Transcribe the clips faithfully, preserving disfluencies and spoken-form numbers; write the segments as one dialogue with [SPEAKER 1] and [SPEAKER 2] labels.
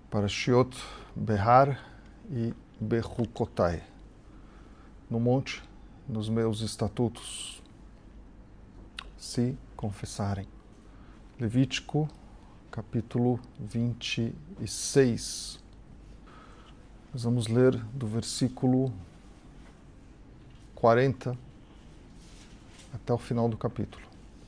[SPEAKER 1] Parashiot Behar e Bechukotai, no monte, nos meus estatutos, se confessarem. Levítico, capítulo vinte e seis. Nós vamos ler do versículo quarenta até o final do capítulo.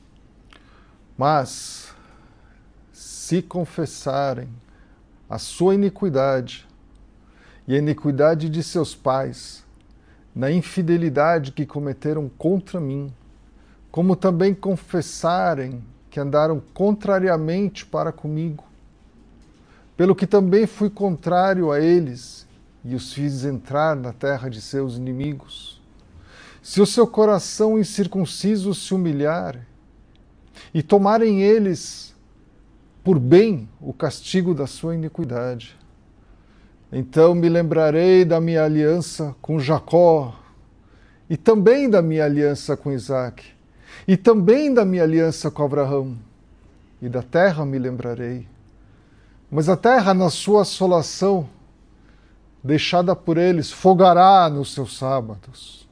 [SPEAKER 1] Mas, se confessarem a sua iniquidade e a iniquidade de seus pais, na infidelidade que cometeram contra mim, como também confessarem que andaram contrariamente para comigo, pelo que também fui contrário a eles e os fiz entrar na terra de seus inimigos, se o seu coração incircunciso se humilhar e tomarem eles por bem o castigo da sua iniquidade, então me lembrarei da minha aliança com Jacó, e também da minha aliança com Isaque, e também da minha aliança com Abraão, e da terra me lembrarei. Mas a terra, na sua assolação, deixada por eles, folgará nos seus sábados.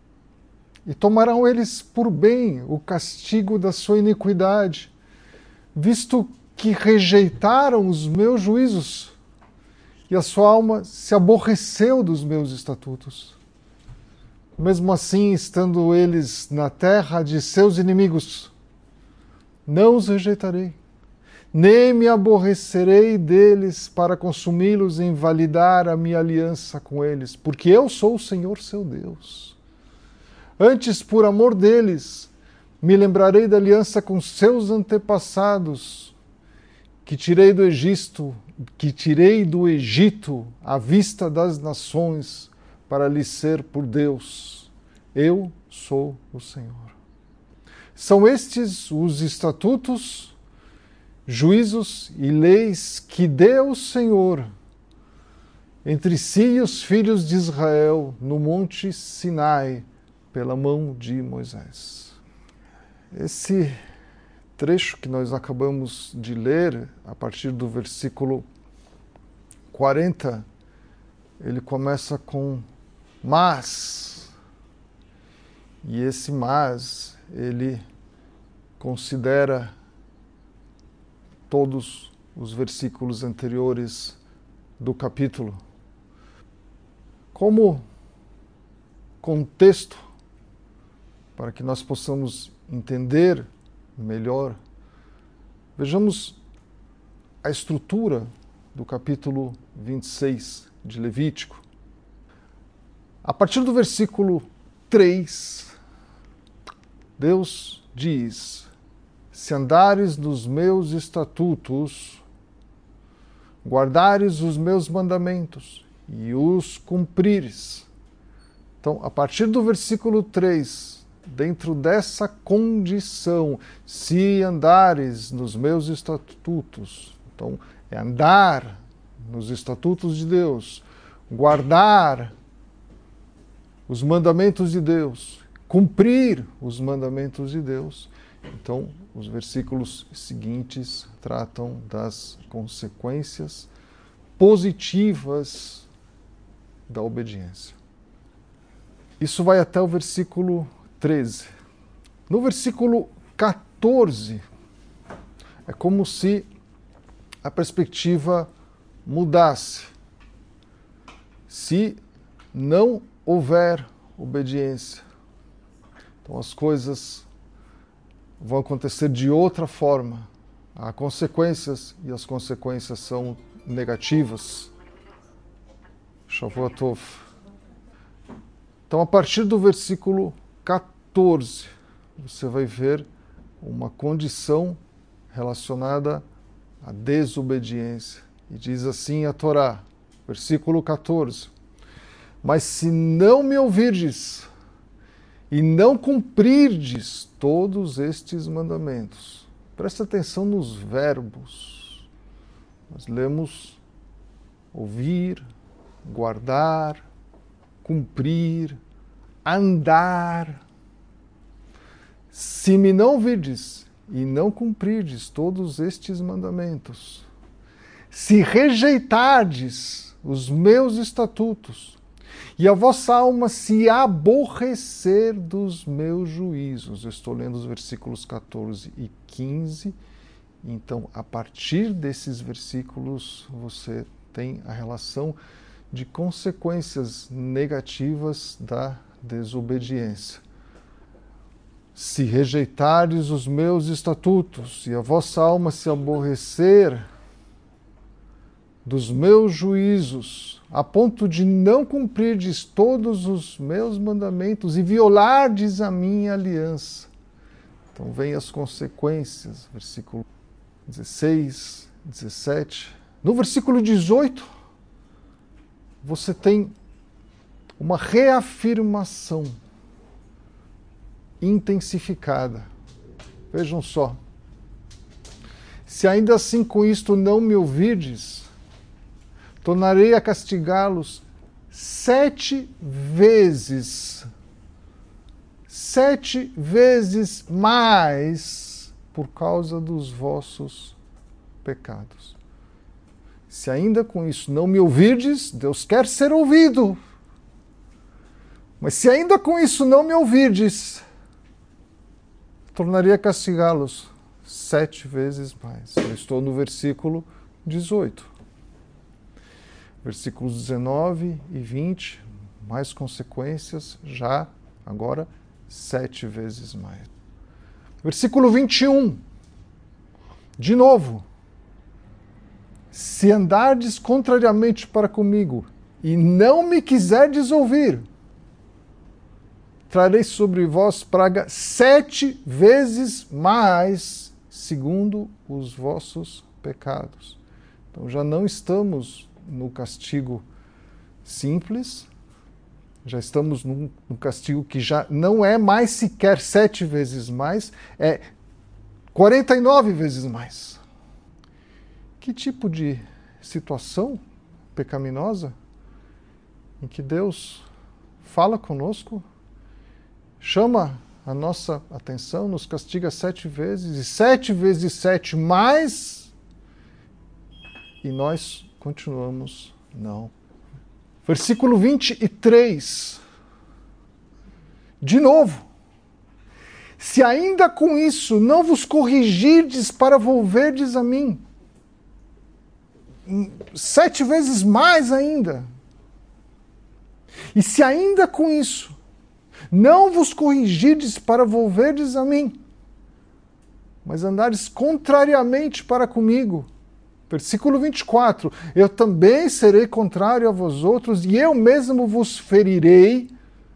[SPEAKER 1] E tomarão eles por bem o castigo da sua iniquidade, visto que rejeitaram os meus juízos, e a sua alma se aborreceu dos meus estatutos. Mesmo assim, estando eles na terra de seus inimigos, não os rejeitarei, nem me aborrecerei deles para consumi-los e invalidar a minha aliança com eles, porque eu sou o Senhor seu Deus. Antes, por amor deles, me lembrarei da aliança com seus antepassados, que tirei do Egito, que tirei do Egito à vista das nações, para lhes ser por Deus. Eu sou o Senhor. São estes os estatutos, juízos e leis que deu o Senhor entre si e os filhos de Israel no monte Sinai, pela mão de Moisés. Esse trecho que nós acabamos de ler, a partir do versículo quarenta, ele começa com mas. E esse mas, ele considera todos os versículos anteriores do capítulo. Como contexto, para que nós possamos entender melhor, vejamos a estrutura do capítulo vinte e seis de Levítico. A partir do versículo três, Deus diz: se andares nos meus estatutos, guardares os meus mandamentos e os cumprires. Então, a partir do versículo três, dentro dessa condição, se andares nos meus estatutos, então é andar nos estatutos de Deus, guardar os mandamentos de Deus, cumprir os mandamentos de Deus. Então, os versículos seguintes tratam das consequências positivas da obediência. Isso vai até o versículo treze. No versículo quatorze, é como se a perspectiva mudasse. Se não houver obediência, então as coisas vão acontecer de outra forma. Há consequências e as consequências são negativas. Shavua Tov. Então, a partir do versículo quatorze, você vai ver uma condição relacionada à desobediência. E diz assim a Torá, versículo quatorze: mas se não me ouvirdes e não cumprirdes todos estes mandamentos, presta atenção nos verbos. Nós lemos ouvir, guardar, cumprir, andar. Se me não ouvirdes e não cumprirdes todos estes mandamentos, se rejeitardes os meus estatutos, e a vossa alma se aborrecer dos meus juízos. Eu estou lendo os versículos catorze e quinze. Então, a partir desses versículos, você tem a relação de consequências negativas da desobediência. Se rejeitardes os meus estatutos, e a vossa alma se aborrecer dos meus juízos, a ponto de não cumprirdes todos os meus mandamentos e violardes a minha aliança. Então vem as consequências, versículo dezesseis, dezessete. No versículo dezoito, você tem uma reafirmação intensificada. Vejam só. Se ainda assim com isto não me ouvirdes, tornarei a castigá-los sete vezes, sete vezes mais por causa dos vossos pecados. Se ainda com isso não me ouvirdes, Deus quer ser ouvido. Mas se ainda com isso não me ouvirdes, tornarei a castigá-los sete vezes mais. Eu estou no versículo dezoito. Versículos dezenove e vinte, mais consequências, já agora sete vezes mais. Versículo vinte e um, de novo. Se andardes contrariamente para comigo e não me quiserdes ouvir, trarei sobre vós praga sete vezes mais, segundo os vossos pecados. Então já não estamos no castigo simples, já estamos num, num castigo que já não é mais sequer sete vezes mais, é quarenta e nove vezes mais. Que tipo de situação pecaminosa em que Deus fala conosco, chama a nossa atenção, nos castiga sete vezes, e sete vezes sete mais, e nós continuamos não. Versículo vinte e três. De novo. Se ainda com isso não vos corrigirdes para volverdes a mim, sete vezes mais ainda. E se ainda com isso não vos corrigirdes para volverdes a mim, mas andares contrariamente para comigo, versículo vinte e quatro, eu também serei contrário a vós outros, e eu mesmo vos ferirei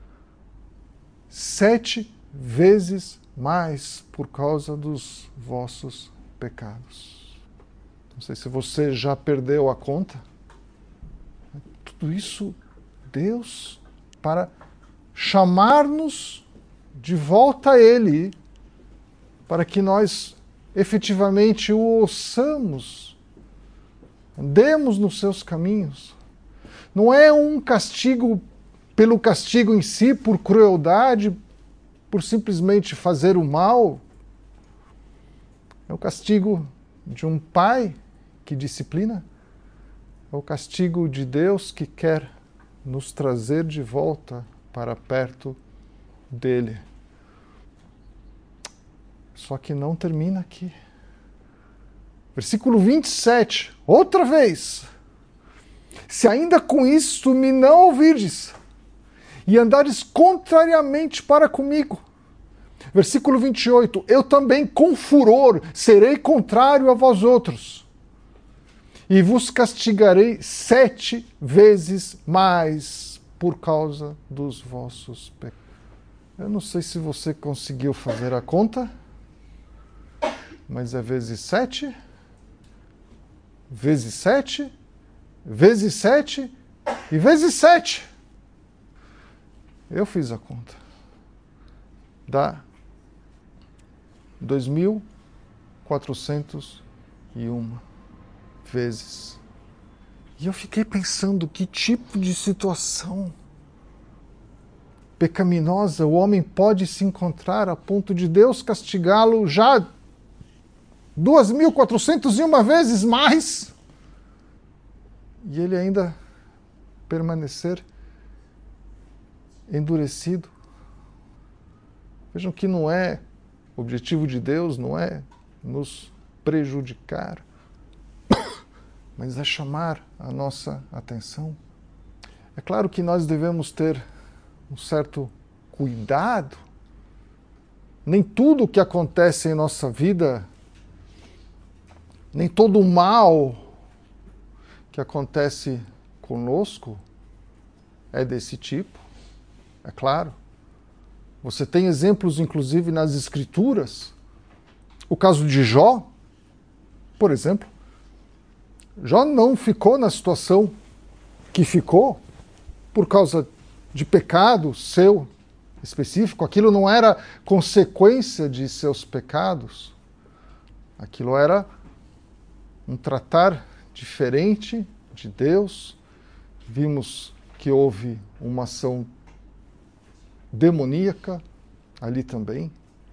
[SPEAKER 1] sete vezes mais por causa dos vossos pecados. Não sei se você já perdeu a conta. Tudo isso, Deus, para chamar-nos de volta a Ele, para que nós efetivamente o ouçamos, andemos nos seus caminhos. Não é um castigo pelo castigo em si, por crueldade, por simplesmente fazer o mal. É o castigo de um pai que disciplina. É o castigo de Deus que quer nos trazer de volta para perto dele. Só que não termina aqui. Versículo vinte e sete, outra vez. Se ainda com isto me não ouvirdes, e andares contrariamente para comigo. Versículo vinte e oito, eu também com furor serei contrário a vós outros, e vos castigarei sete vezes mais por causa dos vossos pecados. Eu não sei se você conseguiu fazer a conta, mas é vezes sete, vezes sete, vezes sete e vezes sete. Eu fiz a conta. Dá dois mil quatrocentos e uma vezes. E eu fiquei pensando que tipo de situação pecaminosa o homem pode se encontrar a ponto de Deus castigá-lo já duas mil quatrocentos e uma vezes mais. e ele ainda permanecer endurecido. Vejam que não é o objetivo de Deus, não é nos prejudicar, mas é chamar a nossa atenção. É claro que nós devemos ter um certo cuidado. Nem tudo o que acontece em nossa vida, nem todo o mal que acontece conosco é desse tipo, é claro. Você tem exemplos, inclusive, nas Escrituras. O caso de Jó, por exemplo. Jó não ficou na situação que ficou por causa de pecado seu específico. Aquilo não era consequência de seus pecados. Aquilo era um tratar diferente de Deus. Vimos que houve uma ação demoníaca ali também.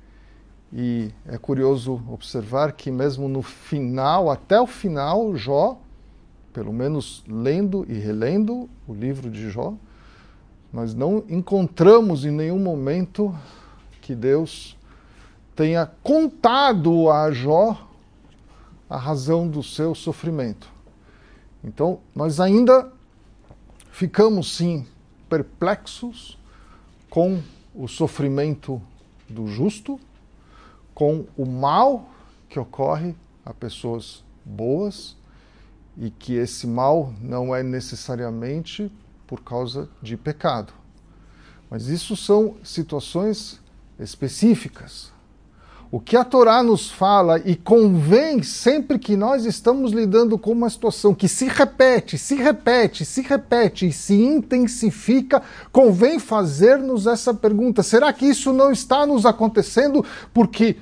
[SPEAKER 1] E é curioso observar que mesmo no final, até o final, Jó, pelo menos lendo e relendo o livro de Jó, nós não encontramos em nenhum momento que Deus tenha contado a Jó a razão do seu sofrimento. Então, nós ainda ficamos, sim, perplexos com o sofrimento do justo, com o mal que ocorre a pessoas boas, e que esse mal não é necessariamente por causa de pecado. Mas isso são situações específicas. O que a Torá nos fala, e convém sempre que nós estamos lidando com uma situação que se repete, se repete, se repete e se intensifica, convém fazer-nos essa pergunta: será que isso não está nos acontecendo porque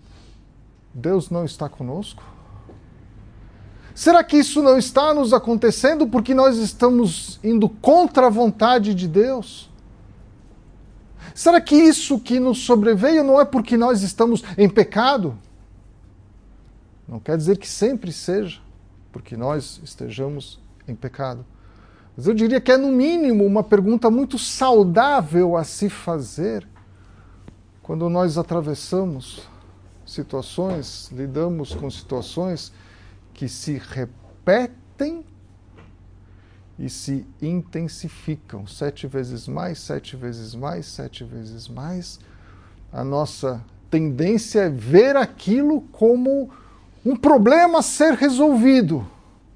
[SPEAKER 1] Deus não está conosco? Será que isso não está nos acontecendo porque nós estamos indo contra a vontade de Deus? Será que isso que nos sobreveio não é porque nós estamos em pecado? Não quer dizer que sempre seja porque nós estejamos em pecado. Mas eu diria que é, no mínimo, uma pergunta muito saudável a se fazer quando nós atravessamos situações, lidamos com situações que se repetem e se intensificam, sete vezes mais, sete vezes mais, sete vezes mais. A nossa tendência é ver aquilo como um problema a ser resolvido.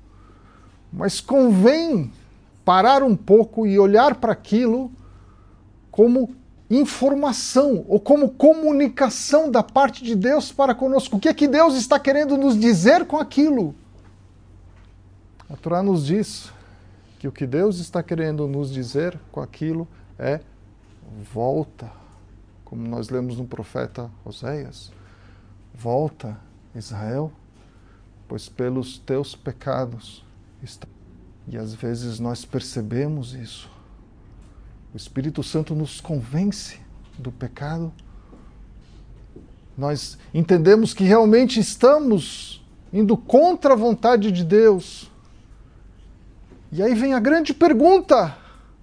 [SPEAKER 1] Mas convém parar um pouco e olhar para aquilo como informação ou como comunicação da parte de Deus para conosco. O que é que Deus está querendo nos dizer com aquilo? A Torá nos diz que o que Deus está querendo nos dizer com aquilo é volta, como nós lemos no profeta Oséias. Volta, Israel, pois pelos teus pecados está. E às vezes nós percebemos isso. O Espírito Santo nos convence do pecado. Nós entendemos que realmente estamos indo contra a vontade de Deus. E aí vem a grande pergunta: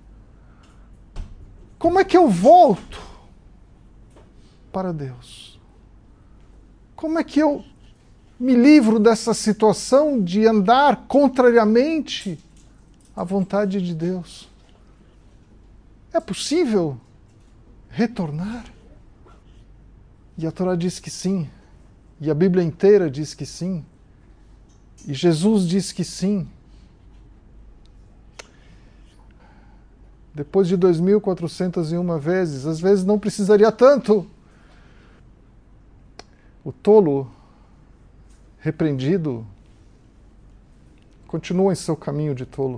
[SPEAKER 1] como é que eu volto para Deus? Como é que eu me livro dessa situação de andar contrariamente à vontade de Deus? É possível retornar? E a Torá diz que sim. E a Bíblia inteira diz que sim. E Jesus diz que sim. Depois de dois mil quatrocentas e uma vezes, às vezes não precisaria tanto. O tolo repreendido continua em seu caminho de tolo.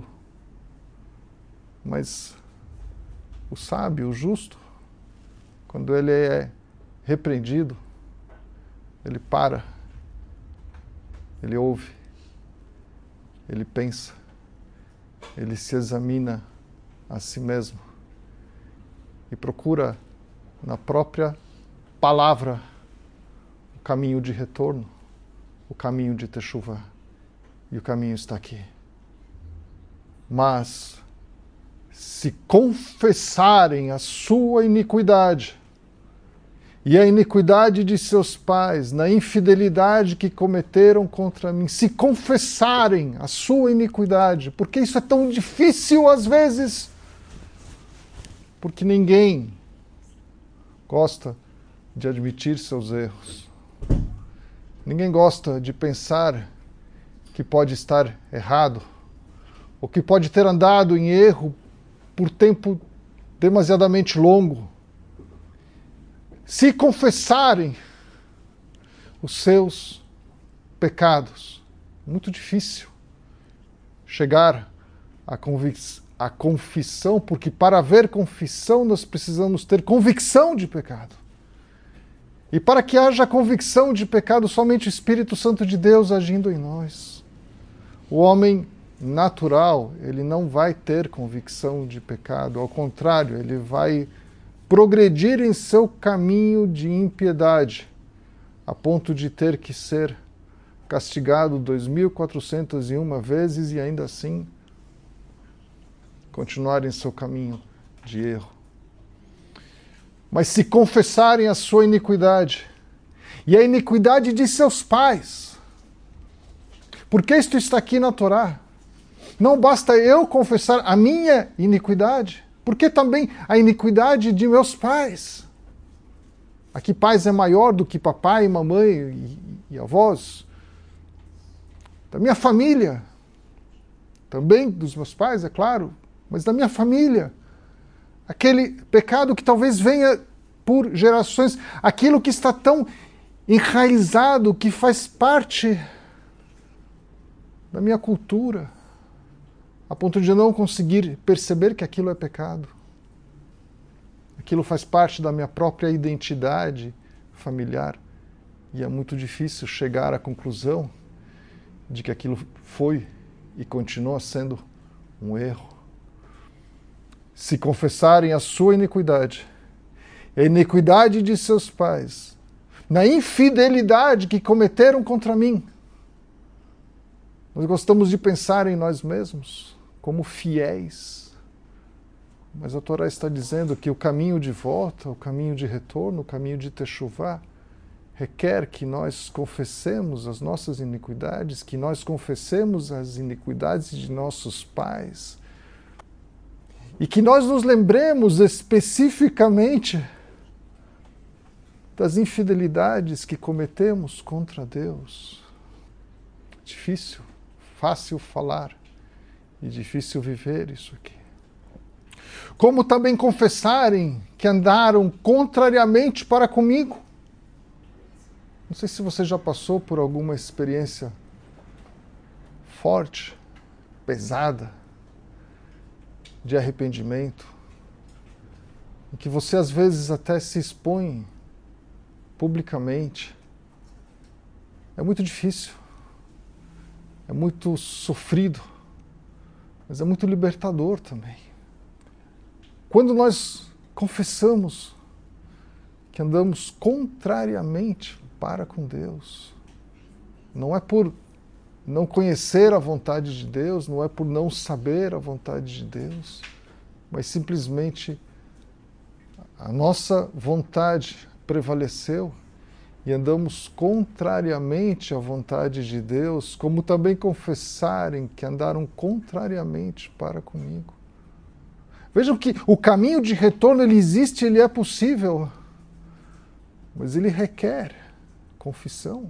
[SPEAKER 1] Mas o sábio, o justo, quando ele é repreendido, ele para, ele ouve, ele pensa, ele se examina a si mesmo e procura na própria palavra o caminho de retorno, o caminho de Teshuvah. E o caminho está aqui. Mas se confessarem a sua iniquidade e a iniquidade de seus pais, na infidelidade que cometeram contra mim, se confessarem a sua iniquidade, porque isso é tão difícil às vezes, porque ninguém gosta de admitir seus erros. Ninguém gosta de pensar que pode estar errado, ou que pode ter andado em erro por tempo demasiadamente longo. Se confessarem os seus pecados, muito difícil chegar à, convic- à confissão, porque para haver confissão nós precisamos ter convicção de pecado. E para que haja convicção de pecado, somente o Espírito Santo de Deus agindo em nós. O homem natural, ele não vai ter convicção de pecado, ao contrário, ele vai progredir em seu caminho de impiedade, a ponto de ter que ser castigado dois mil quatrocentas e uma vezes e ainda assim continuar em seu caminho de erro. Mas se confessarem a sua iniquidade e a iniquidade de seus pais, porque isto está aqui na Torá, não basta eu confessar a minha iniquidade, porque também a iniquidade de meus pais. Aqui pais é maior do que papai, mamãe e, e avós. Da minha família, também dos meus pais, é claro, mas da minha família. Aquele pecado que talvez venha por gerações, aquilo que está tão enraizado, que faz parte da minha cultura, a ponto de eu não conseguir perceber que aquilo é pecado. Aquilo faz parte da minha própria identidade familiar. E é muito difícil chegar à conclusão de que aquilo foi e continua sendo um erro. Se confessarem a sua iniquidade, a iniquidade de seus pais, na infidelidade que cometeram contra mim, nós gostamos de pensar em nós mesmos como fiéis, mas a Torá está dizendo que o caminho de volta, o caminho de retorno, o caminho de Teshuvá, requer que nós confessemos as nossas iniquidades, que nós confessemos as iniquidades de nossos pais, e que nós nos lembremos especificamente das infidelidades que cometemos contra Deus. Difícil, fácil falar e difícil viver isso aqui. Como também confessarem que andaram contrariamente para comigo. Não sei se você já passou por alguma experiência forte, pesada, de arrependimento, em que você às vezes até se expõe publicamente. É muito difícil, é muito sofrido, mas é muito libertador também. Quando nós confessamos que andamos contrariamente para com Deus, não é por não conhecer a vontade de Deus, não é por não saber a vontade de Deus, mas simplesmente a nossa vontade prevaleceu e andamos contrariamente à vontade de Deus, como também confessarem que andaram contrariamente para comigo. Vejam que o caminho de retorno, ele existe, ele é possível, mas ele requer confissão,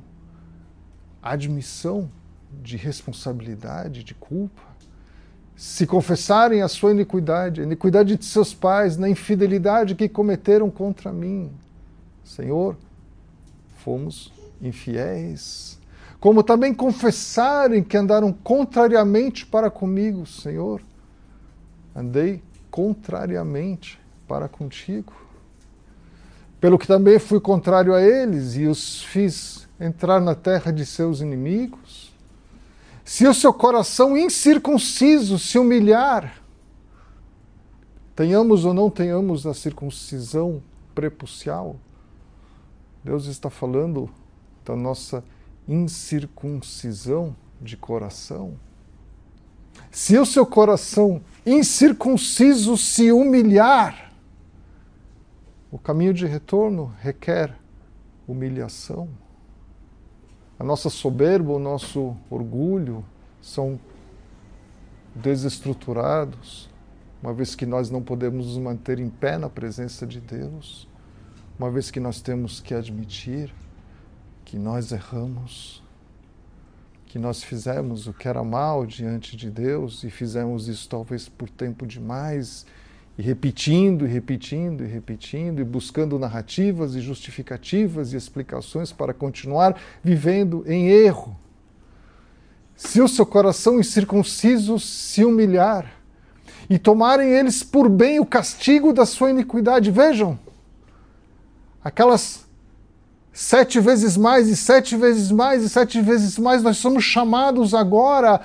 [SPEAKER 1] admissão de responsabilidade, de culpa. Se confessarem a sua iniquidade, a iniquidade de seus pais, na infidelidade que cometeram contra mim, Senhor, fomos infiéis. Como também confessarem que andaram contrariamente para comigo, Senhor, andei contrariamente para contigo. Pelo que também fui contrário a eles e os fiz entrar na terra de seus inimigos. Se o seu coração incircunciso se humilhar, tenhamos ou não tenhamos a circuncisão prepucial, Deus está falando da nossa incircuncisão de coração. Se o seu coração incircunciso se humilhar, o caminho de retorno requer humilhação. A nossa soberba, o nosso orgulho são desestruturados, uma vez que nós não podemos nos manter em pé na presença de Deus, uma vez que nós temos que admitir que nós erramos, que nós fizemos o que era mal diante de Deus e fizemos isso talvez por tempo demais, e repetindo, e repetindo, e repetindo, e buscando narrativas e justificativas e explicações para continuar vivendo em erro. Se o seu coração incircunciso se humilhar e tomarem eles por bem o castigo da sua iniquidade, vejam, aquelas sete vezes mais, e sete vezes mais, e sete vezes mais, nós somos chamados agora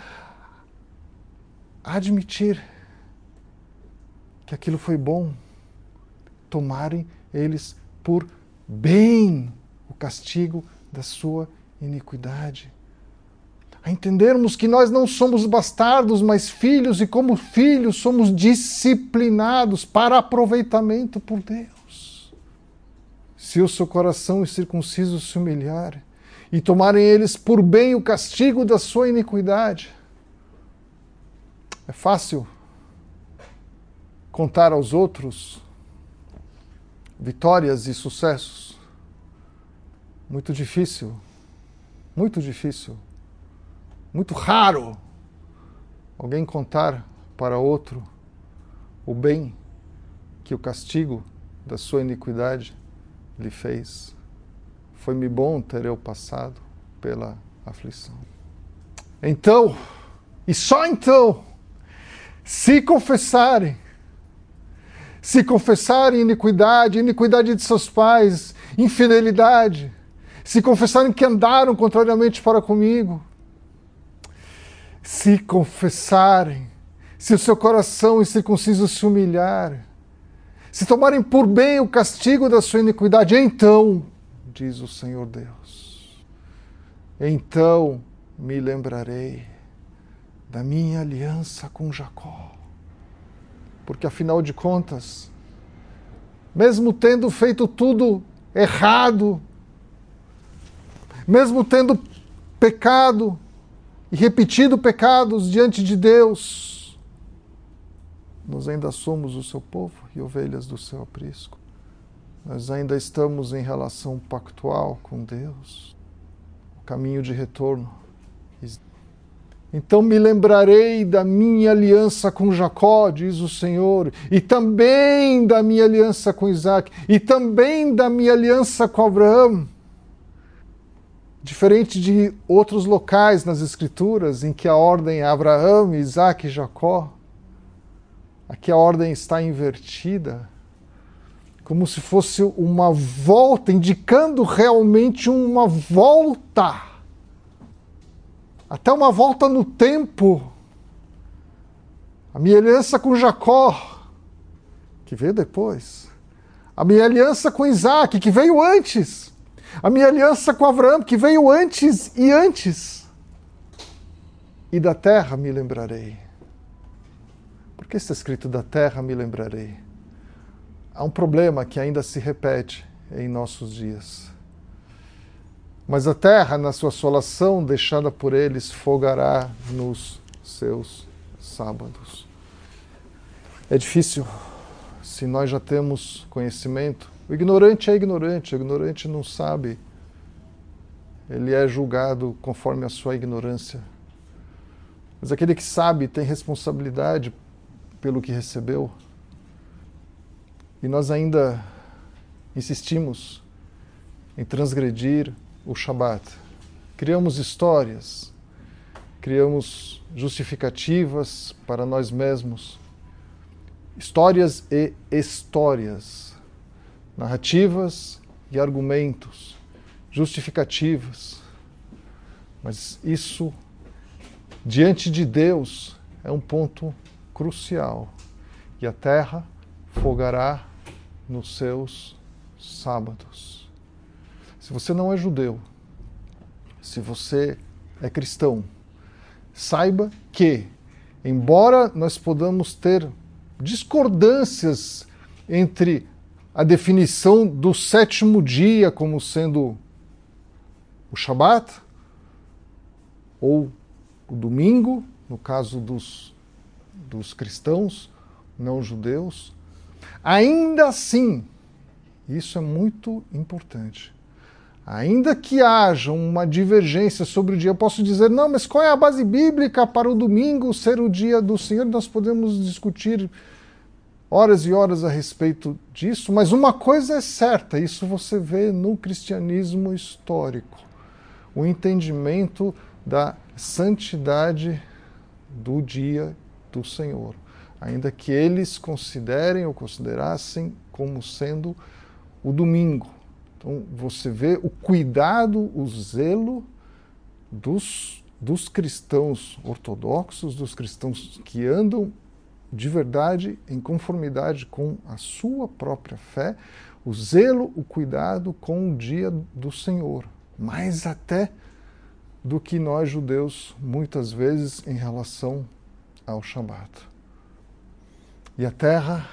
[SPEAKER 1] a admitir que aquilo foi bom, tomarem eles por bem o castigo da sua iniquidade. A entendermos que nós não somos bastardos, mas filhos, e como filhos somos disciplinados para aproveitamento por Deus. Se o seu coração incircunciso se humilhar e tomarem eles por bem o castigo da sua iniquidade, é fácil contar aos outros vitórias e sucessos. Muito difícil, muito difícil, muito raro alguém contar para outro o bem que o castigo da sua iniquidade lhe fez. Foi-me bom ter eu passado pela aflição. Então, e só então, se confessarem, se confessarem iniquidade, iniquidade de seus pais, infidelidade, se confessarem que andaram contrariamente para comigo, se confessarem, se o seu coração incircunciso se humilhar, se tomarem por bem o castigo da sua iniquidade, então, diz o Senhor Deus, então me lembrarei da minha aliança com Jacó. Porque, afinal de contas, mesmo tendo feito tudo errado, mesmo tendo pecado e repetido pecados diante de Deus, nós ainda somos o seu povo e ovelhas do seu aprisco. Nós ainda estamos em relação pactual com Deus. O caminho de retorno. Então me lembrarei da minha aliança com Jacó, diz o Senhor, e também da minha aliança com Isaac, e também da minha aliança com Abraão. Diferente de outros locais nas Escrituras, em que a ordem é Abraão, Isaac e Jacó, aqui a ordem está invertida, como se fosse uma volta, indicando realmente uma volta. Até uma volta no tempo. A minha aliança com Jacó, que veio depois. A minha aliança com Isaac, que veio antes. A minha aliança com Abraão, que veio antes e antes. E da terra me lembrarei. Por que está escrito da terra me lembrarei? Há um problema que ainda se repete em nossos dias. Mas a terra, na sua assolação, deixada por eles, folgará nos seus sábados. É difícil, se nós já temos conhecimento. O ignorante é ignorante, o ignorante não sabe. Ele é julgado conforme a sua ignorância. Mas aquele que sabe tem responsabilidade pelo que recebeu. E nós ainda insistimos em transgredir o Shabat. Criamos histórias, criamos justificativas para nós mesmos, histórias e histórias, narrativas e argumentos, justificativas. Mas isso, diante de Deus, é um ponto crucial. E a terra folgará nos seus sábados. Se você não é judeu, se você é cristão, saiba que embora nós podamos ter discordâncias entre a definição do sétimo dia como sendo o Shabat, ou o domingo, no caso dos, dos cristãos, não judeus, ainda assim, isso é muito importante, ainda que haja uma divergência sobre o dia, eu posso dizer, não, mas qual é a base bíblica para o domingo ser o dia do Senhor? Nós podemos discutir horas e horas a respeito disso, mas uma coisa é certa, isso você vê no cristianismo histórico, o entendimento da santidade do dia do Senhor, ainda que eles considerem ou considerassem como sendo o domingo. Então você vê o cuidado, o zelo dos, dos cristãos ortodoxos, dos cristãos que andam de verdade em conformidade com a sua própria fé, o zelo, o cuidado com o dia do Senhor, mais até do que nós judeus, muitas vezes, em relação ao Shabat. E a terra,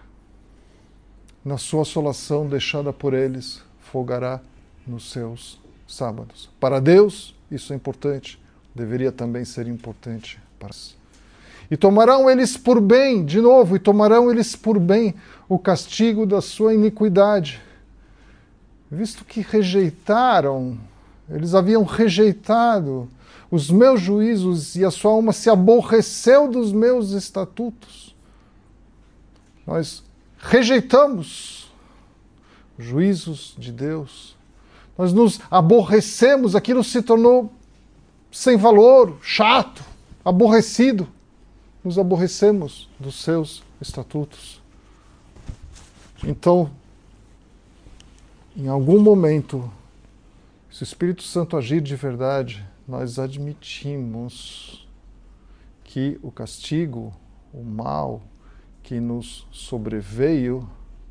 [SPEAKER 1] na sua assolação deixada por eles, folgará nos seus sábados. Para Deus, isso é importante, deveria também ser importante para nós. E tomarão eles por bem, de novo, e tomarão eles por bem o castigo da sua iniquidade, visto que rejeitaram, eles haviam rejeitado os meus juízos e a sua alma se aborreceu dos meus estatutos. Nós rejeitamos os juízos de Deus, nós nos aborrecemos, aquilo se tornou sem valor, chato, aborrecido. Nos aborrecemos dos seus estatutos. Então, em algum momento, se o Espírito Santo agir de verdade, nós admitimos que o castigo, o mal que nos sobreveio,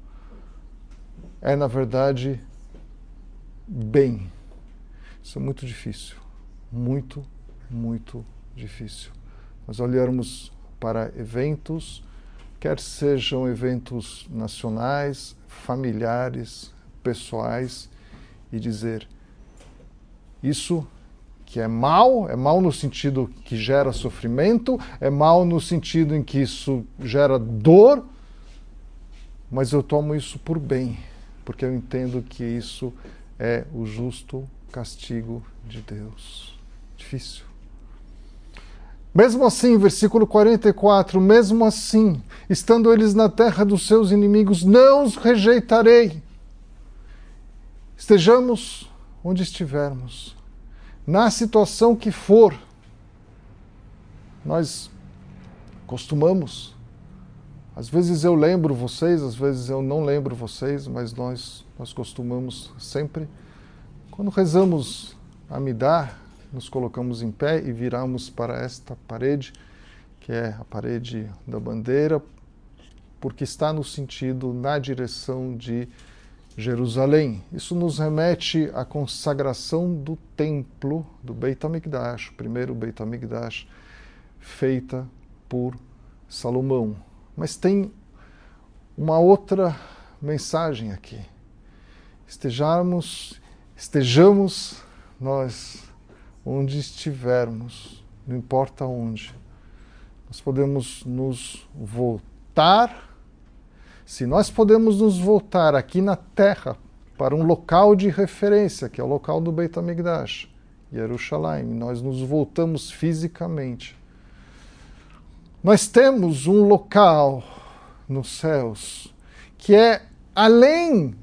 [SPEAKER 1] é, na verdade, bem. Isso é muito difícil. Muito, muito difícil. Nós olharmos para eventos, quer sejam eventos nacionais, familiares, pessoais, e dizer, isso que é mal, é mal no sentido que gera sofrimento, é mal no sentido em que isso gera dor, mas eu tomo isso por bem, porque eu entendo que isso é o justo castigo de Deus. Difícil. Mesmo assim, versículo quarenta e quatro, mesmo assim, estando eles na terra dos seus inimigos, não os rejeitarei. Estejamos onde estivermos, na situação que for, nós costumamos, às vezes eu lembro vocês, às vezes eu não lembro vocês, mas nós, nós costumamos sempre, quando rezamos a Amidá, nos colocamos em pé e viramos para esta parede, que é a parede da bandeira, porque está no sentido, na direção de Jerusalém. Isso nos remete à consagração do templo, do Beit HaMikdash, o primeiro Beit HaMikdash, feita por Salomão. Mas tem uma outra mensagem aqui. Estejamos, estejamos nós onde estivermos, não importa onde, nós podemos nos voltar. Se nós podemos nos voltar aqui na terra para um local de referência, que é o local do Beit HaMikdash, Jerusalém, nós nos voltamos fisicamente. Nós temos um local nos céus que é além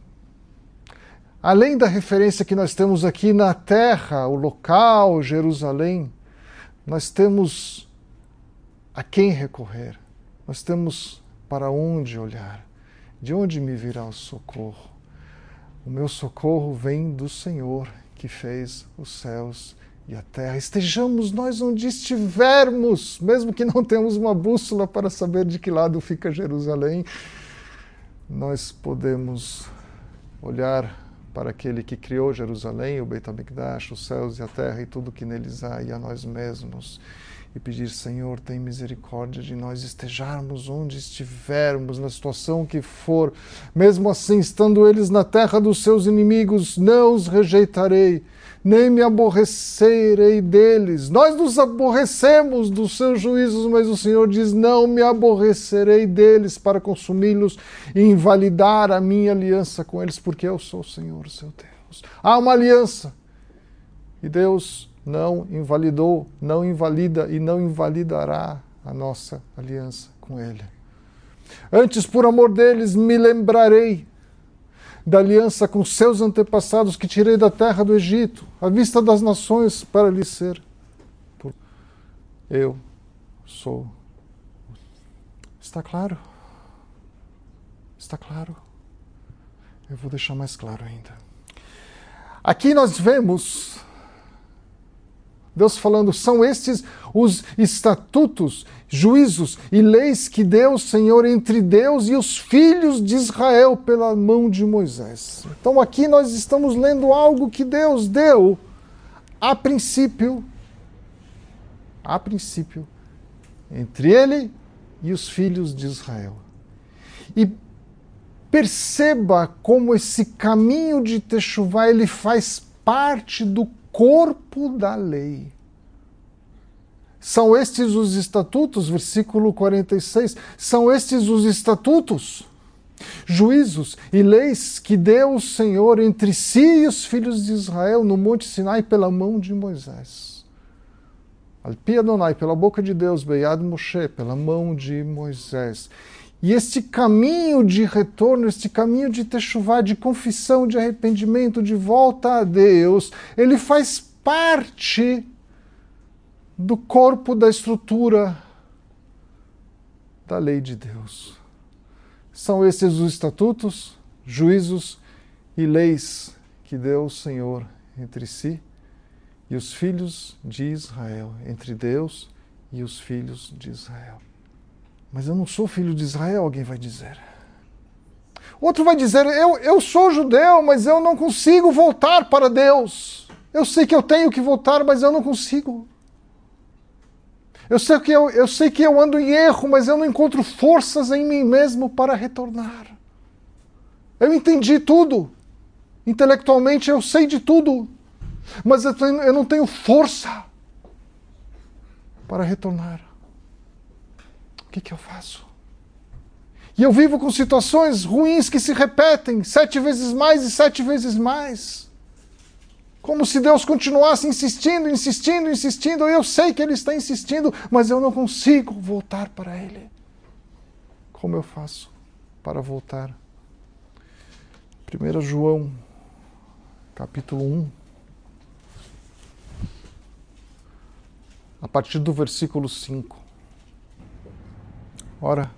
[SPEAKER 1] Além da referência que nós temos aqui na terra, o local, Jerusalém, nós temos a quem recorrer, nós temos para onde olhar, de onde me virá o socorro. O meu socorro vem do Senhor, que fez os céus e a terra. Estejamos nós onde estivermos, mesmo que não temos uma bússola para saber de que lado fica Jerusalém, nós podemos olhar para aquele que criou Jerusalém, o Beit HaMikdash, os céus e a terra e tudo que neles há, e a nós mesmos, e pedir: Senhor, tem misericórdia de nós, estejarmos onde estivermos, na situação que for, mesmo assim, estando eles na terra dos seus inimigos, não os rejeitarei, nem me aborrecerei deles. Nós nos aborrecemos dos seus juízos, mas o Senhor diz: não me aborrecerei deles para consumi-los e invalidar a minha aliança com eles, porque eu sou o Senhor, o seu Deus. Há uma aliança e Deus não invalidou, não invalida e não invalidará a nossa aliança com Ele. Antes, por amor deles, me lembrarei da aliança com seus antepassados que tirei da terra do Egito, à vista das nações, para lhes ser. Eu sou. Está claro? Está claro? Eu vou deixar mais claro ainda. Aqui nós vemos Deus falando: são estes os estatutos, juízos e leis que deu o Senhor entre Deus e os filhos de Israel pela mão de Moisés. Então aqui nós estamos lendo algo que Deus deu a princípio, a princípio, entre ele e os filhos de Israel. E perceba como esse caminho de Teshuvá, ele faz parte do corpo da lei. São estes os estatutos, versículo quarenta e seis, são estes os estatutos, juízos e leis que deu o Senhor entre si e os filhos de Israel no Monte Sinai pela mão de Moisés. Al-Pi Adonai, pela boca de Deus, Beyad Moshe, pela mão de Moisés. E este caminho de retorno, este caminho de Teshuvá, de confissão, de arrependimento, de volta a Deus, ele faz parte do corpo, da estrutura da lei de Deus. São esses os estatutos, juízos e leis que deu o Senhor entre si e os filhos de Israel, entre Deus e os filhos de Israel. Mas eu não sou filho de Israel, alguém vai dizer. Outro vai dizer: eu, eu sou judeu, mas eu não consigo voltar para Deus. Eu sei que eu tenho que voltar, mas eu não consigo. Eu sei que eu, eu sei que eu ando em erro, mas eu não encontro forças em mim mesmo para retornar. Eu entendi tudo. Intelectualmente eu sei de tudo. Mas eu, tenho, eu não tenho força para retornar. O que, que eu faço? E eu vivo com situações ruins que se repetem sete vezes mais e sete vezes mais. Como se Deus continuasse insistindo, insistindo, insistindo. Eu sei que Ele está insistindo, mas eu não consigo voltar para Ele. Como eu faço para voltar? primeiro João, capítulo um. A partir do versículo cinco. Ora,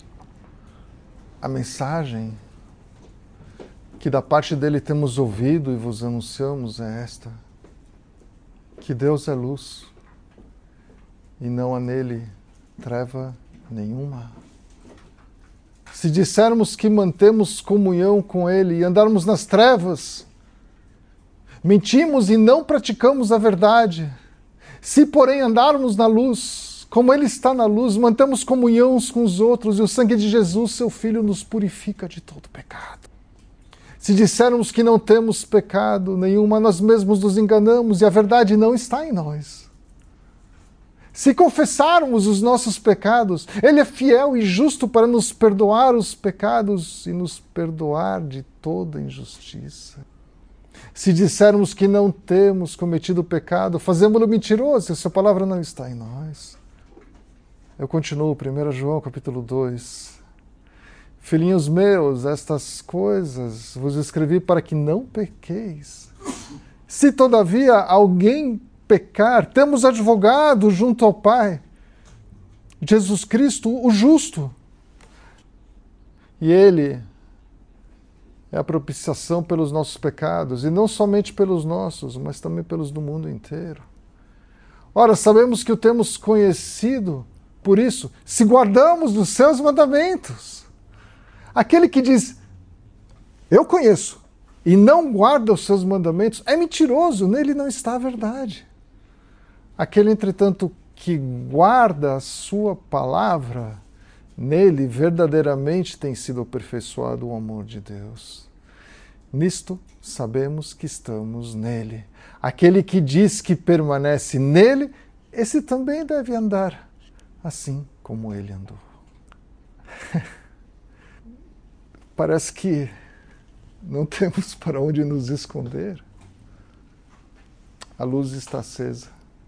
[SPEAKER 1] a mensagem que da parte dele temos ouvido e vos anunciamos é esta: que Deus é luz e não há nele treva nenhuma. Se dissermos que mantemos comunhão com ele e andarmos nas trevas, mentimos e não praticamos a verdade. Se, porém, andarmos na luz, como Ele está na luz, mantemos comunhão uns com os outros, e o sangue de Jesus, seu Filho, nos purifica de todo pecado. Se dissermos que não temos pecado nenhuma, nós mesmos nos enganamos, e a verdade não está em nós. Se confessarmos os nossos pecados, Ele é fiel e justo para nos perdoar os pecados e nos perdoar de toda injustiça. Se dissermos que não temos cometido pecado, fazemos-lo mentiroso, e a sua palavra não está em nós. Eu continuo, primeiro João, capítulo dois. Filhinhos meus, estas coisas vos escrevi para que não pequeis. Se todavia alguém pecar, temos advogado junto ao Pai, Jesus Cristo, o justo. E Ele é a propiciação pelos nossos pecados, e não somente pelos nossos, mas também pelos do mundo inteiro. Ora, sabemos que o temos conhecido, por isso, se guardamos os seus mandamentos. Aquele que diz, eu conheço, e não guarda os seus mandamentos, é mentiroso, nele não está a verdade. Aquele, entretanto, que guarda a sua palavra, nele verdadeiramente tem sido aperfeiçoado o amor de Deus. Nisto sabemos que estamos nele. Aquele que diz que permanece nele, esse também deve andar assim como ele andou. Parece que não temos para onde nos esconder. A luz está acesa,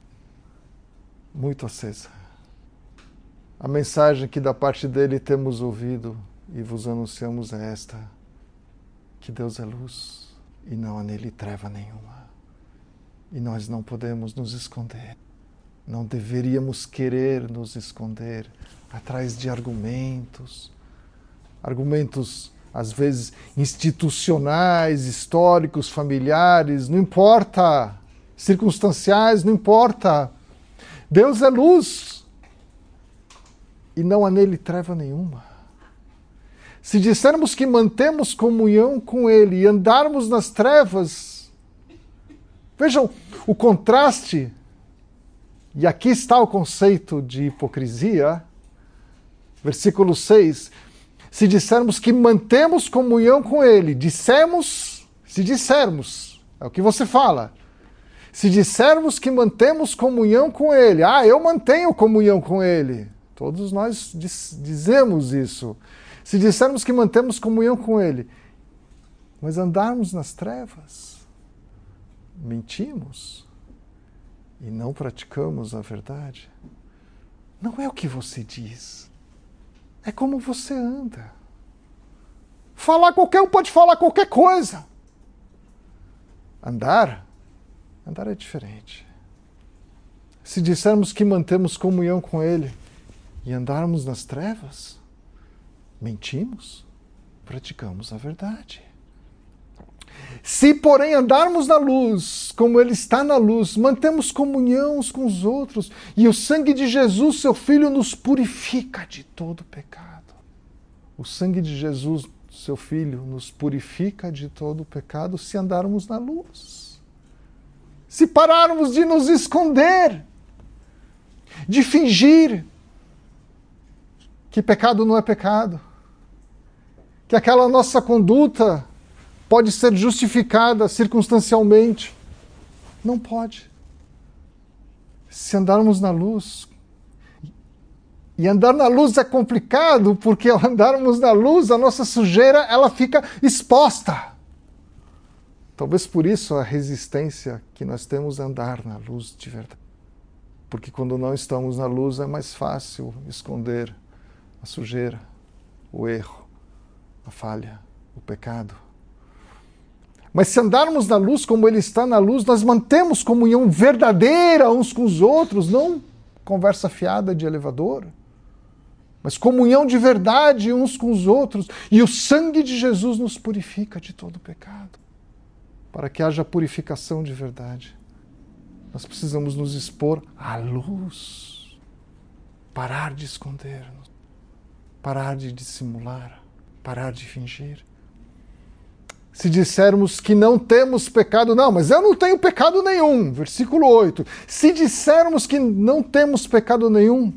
[SPEAKER 1] muito acesa. A mensagem que da parte dele temos ouvido e vos anunciamos é esta: que Deus é luz e não há nele treva nenhuma. E nós não podemos nos esconder. Não deveríamos querer nos esconder atrás de argumentos, argumentos às vezes institucionais, históricos, familiares, não importa, circunstanciais, não importa. Deus é luz e não há nele treva nenhuma. Se dissermos que mantemos comunhão com ele e andarmos nas trevas, vejam o contraste, e aqui está o conceito de hipocrisia, versículo seis, se dissermos que mantemos comunhão com ele, dissemos, se dissermos, é o que você fala, se dissermos que mantemos comunhão com ele, ah, eu mantenho comunhão com ele, todos nós diz, dizemos isso, se dissermos que mantemos comunhão com ele, mas andarmos nas trevas, mentimos e não praticamos a verdade. Não é o que você diz, é como você anda. Falar, qualquer um pode falar qualquer coisa. Andar, andar é diferente. Se dissermos que mantemos comunhão com ele e andarmos nas trevas, mentimos, praticamos a verdade. Se, porém, andarmos na luz, como ele está na luz, mantemos comunhão uns com os outros, e o sangue de Jesus, seu Filho, nos purifica de todo pecado. O sangue de Jesus, seu Filho, nos purifica de todo pecado se andarmos na luz. Se pararmos de nos esconder, de fingir que pecado não é pecado, que aquela nossa conduta pode ser justificada circunstancialmente. Não pode. Se andarmos na luz, e andar na luz é complicado, porque ao andarmos na luz, a nossa sujeira ela fica exposta. Talvez por isso a resistência que nós temos a andar na luz de verdade. Porque quando não estamos na luz é mais fácil esconder a sujeira, o erro, a falha, o pecado. Mas se andarmos na luz como ele está na luz, nós mantemos comunhão verdadeira uns com os outros, não conversa fiada de elevador, mas comunhão de verdade uns com os outros. E o sangue de Jesus nos purifica de todo pecado. Para que haja purificação de verdade, nós precisamos nos expor à luz, parar de esconder-nos, parar de dissimular, parar de fingir. Se dissermos que não temos pecado, não, mas eu não tenho pecado nenhum, versículo oito. Se dissermos que não temos pecado nenhum,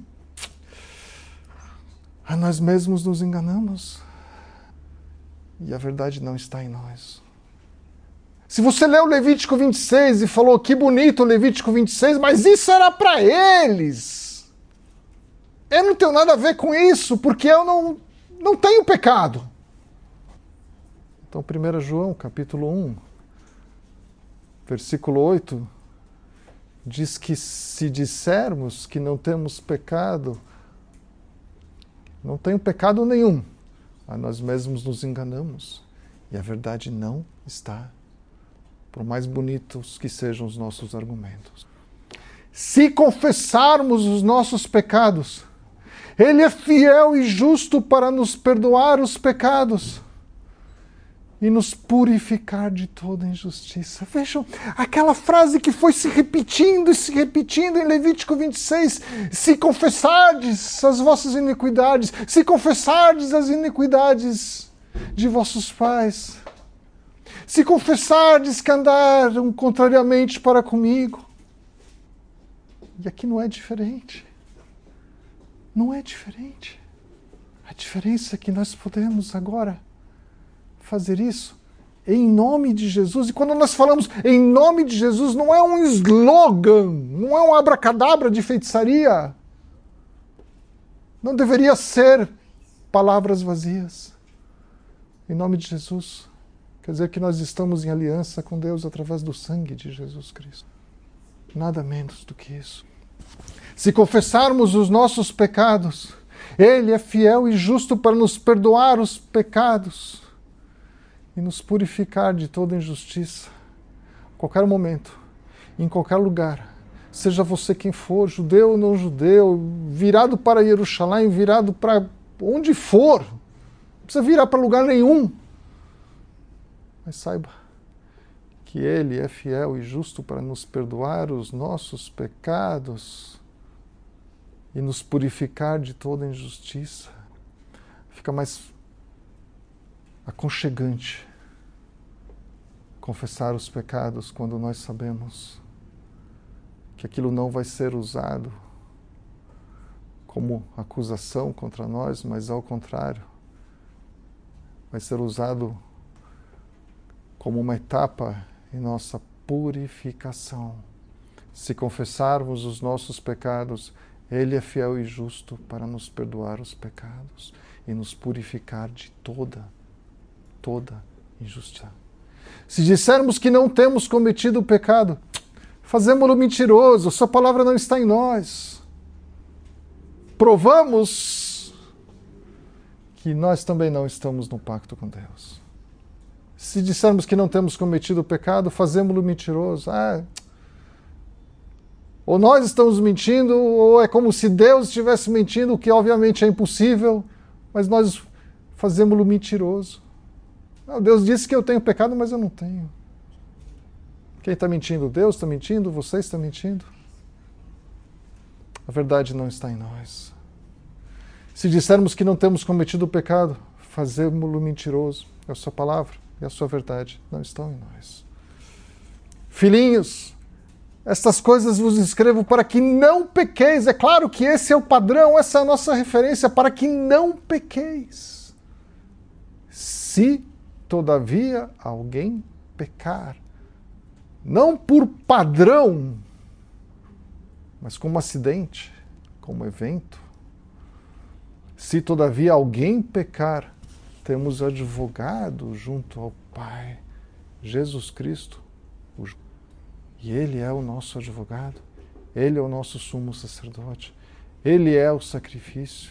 [SPEAKER 1] a nós mesmos nos enganamos e a verdade não está em nós. Se você leu Levítico vinte e seis e falou que bonito Levítico vinte e seis, mas isso era para eles. Eu não tenho nada a ver com isso, porque eu não, não tenho pecado. Então, primeiro João, capítulo um, versículo oito, diz que se dissermos que não temos pecado, não tenho pecado nenhum, a nós mesmos nos enganamos e a verdade não está, por mais bonitos que sejam os nossos argumentos. Se confessarmos os nossos pecados, Ele é fiel e justo para nos perdoar os pecados e nos purificar de toda injustiça. Vejam, aquela frase que foi se repetindo e se repetindo em Levítico vinte e seis, se confessardes as vossas iniquidades, se confessardes as iniquidades de vossos pais, se confessardes que andaram contrariamente para comigo, E aqui não é diferente. Não é diferente. A diferença é que nós podemos agora fazer isso em nome de Jesus. E quando nós falamos em nome de Jesus, não é um slogan, não é um abracadabra de feitiçaria. Não deveria ser palavras vazias. Em nome de Jesus. Quer dizer que nós estamos em aliança com Deus através do sangue de Jesus Cristo. Nada menos do que isso. Se confessarmos os nossos pecados, Ele é fiel e justo para nos perdoar os pecados e nos purificar de toda injustiça. A qualquer momento, em qualquer lugar, seja você quem for, judeu ou não judeu, virado para Jerusalém, virado para onde for, não precisa virar para lugar nenhum. Mas saiba que Ele é fiel e justo para nos perdoar os nossos pecados e nos purificar de toda injustiça. Fica mais aconchegante confessar os pecados quando nós sabemos que aquilo não vai ser usado como acusação contra nós, mas ao contrário, vai ser usado como uma etapa em nossa purificação. Se confessarmos os nossos pecados, Ele é fiel e justo para nos perdoar os pecados e nos purificar de toda, toda injustiça. Se dissermos que não temos cometido o pecado, fazemo-lo mentiroso, sua palavra não está em nós. Provamos que nós também não estamos no pacto com Deus. Se dissermos que não temos cometido o pecado, fazemo-lo mentiroso. Ah, ou nós estamos mentindo, ou é como se Deus estivesse mentindo, o que obviamente é impossível, mas nós fazemos-lo mentiroso. Não, Deus disse que eu tenho pecado, mas eu não tenho. Quem está mentindo? Deus está mentindo? Você está mentindo? A verdade não está em nós. Se dissermos que não temos cometido o pecado, fazemos-lo mentiroso. É a sua palavra e a sua verdade não estão em nós. Filhinhos, estas coisas vos escrevo para que não pequeis. É claro que esse é o padrão, essa é a nossa referência, para que não pequeis. Se, todavia, alguém pecar, não por padrão, mas como acidente, como evento, se, todavia, alguém pecar, temos advogado junto ao Pai, Jesus Cristo, o E Ele é o nosso advogado, Ele é o nosso sumo sacerdote, Ele é o sacrifício.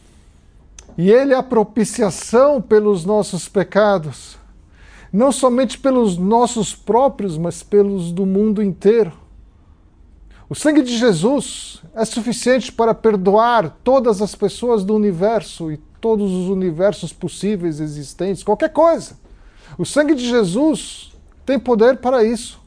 [SPEAKER 1] E Ele é a propiciação pelos nossos pecados, não somente pelos nossos próprios, mas pelos do mundo inteiro. O sangue de Jesus é suficiente para perdoar todas as pessoas do universo e todos os universos possíveis existentes, qualquer coisa. O sangue de Jesus tem poder para isso.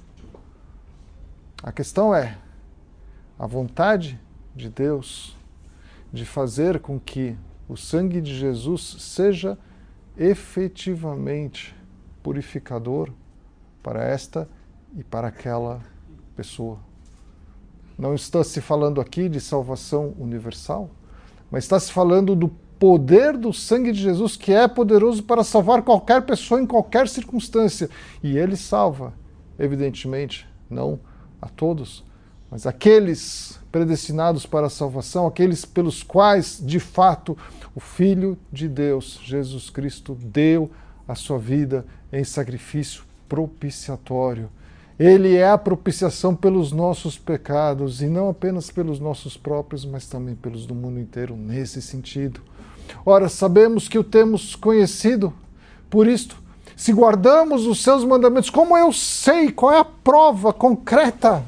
[SPEAKER 1] A questão é a vontade de Deus de fazer com que o sangue de Jesus seja efetivamente purificador para esta e para aquela pessoa. Não está se falando aqui de salvação universal, mas está se falando do poder do sangue de Jesus, que é poderoso para salvar qualquer pessoa em qualquer circunstância. E ele salva, evidentemente, não a todos, mas aqueles predestinados para a salvação, aqueles pelos quais, de fato, o Filho de Deus, Jesus Cristo, deu a sua vida em sacrifício propiciatório. Ele é a propiciação pelos nossos pecados, e não apenas pelos nossos próprios, mas também pelos do mundo inteiro, nesse sentido. Ora, sabemos que o temos conhecido por isto. Se guardamos os seus mandamentos, como eu sei qual é a prova concreta?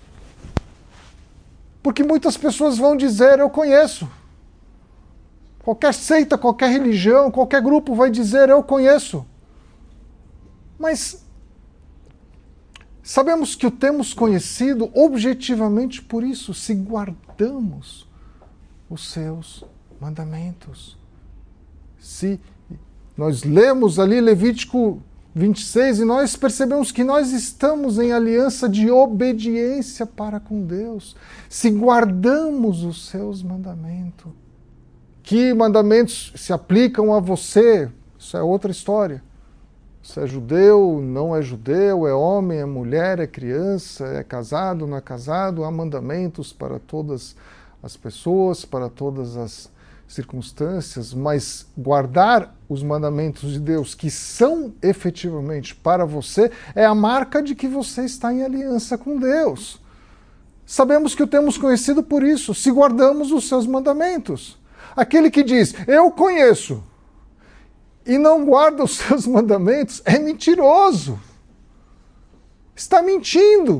[SPEAKER 1] Porque muitas pessoas vão dizer, eu conheço. Qualquer seita, qualquer religião, qualquer grupo vai dizer, eu conheço. Mas sabemos que o temos conhecido objetivamente por isso, se guardamos os seus mandamentos. Se nós lemos ali Levítico vinte e seis, e nós percebemos que nós estamos em aliança de obediência para com Deus, se guardamos os seus mandamentos. Que mandamentos se aplicam a você, isso é outra história. Se é judeu, não é judeu, é homem, é mulher, é criança, é casado, não é casado, há mandamentos para todas as pessoas, para todas as circunstâncias, mas guardar os mandamentos de Deus, que são efetivamente para você, é a marca de que você está em aliança com Deus. Sabemos que o temos conhecido por isso, se guardamos os seus mandamentos. Aquele que diz, eu conheço, e não guarda os seus mandamentos, é mentiroso. Está mentindo.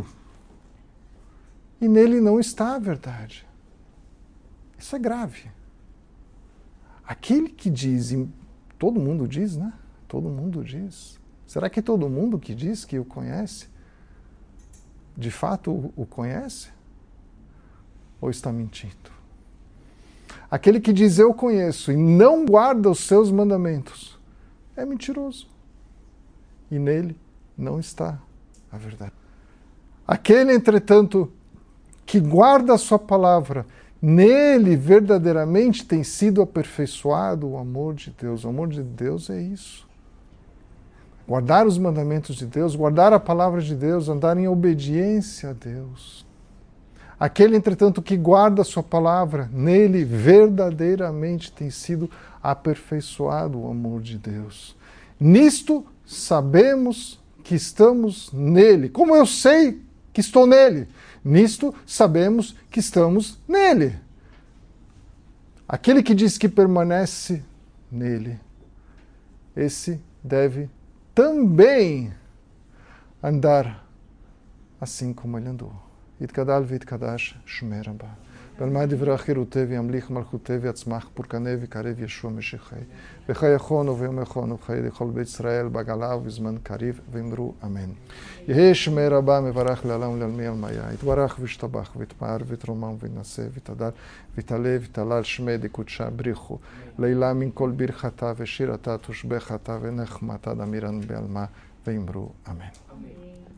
[SPEAKER 1] E nele não está a verdade. Isso é grave. Aquele que diz, e todo mundo diz, né? Todo mundo diz. Será que todo mundo que diz que o conhece, de fato o conhece? Ou está mentindo? Aquele que diz eu conheço e não guarda os seus mandamentos, é mentiroso. E nele não está a verdade. Aquele, entretanto, que guarda a sua palavra, nele verdadeiramente tem sido aperfeiçoado o amor de Deus. O amor de Deus é isso. Guardar os mandamentos de Deus, guardar a palavra de Deus, andar em obediência a Deus. Aquele, entretanto, que guarda a sua palavra, nele verdadeiramente tem sido aperfeiçoado o amor de Deus. Nisto sabemos que estamos nele. Como eu sei que estou nele? Nisto sabemos que estamos nele. Aquele que diz que permanece nele, esse deve também andar assim como ele andou. יתגדל ויתקדש שמי רבה. בלמד דברי חירותי וימליך מלכותי ויצמח פורקני וקרב ישוע משיחי. וחי יכונו ויום יכונו וחי לכל בית ישראל בגלה ובזמן קריב ואמרו אמן. יהי שמי רבה מברך לעולם ולעלמי עלמיה. יתברך וישתבח ויתפאר ויתרומם וינשא ויתהדר ויתעלה ויתהלל שמי דקודשה בריחו. לילה מן כל ברכתה ושירתה תושבחתה ונחמתה דמירן בעלמה ואמרו אמן.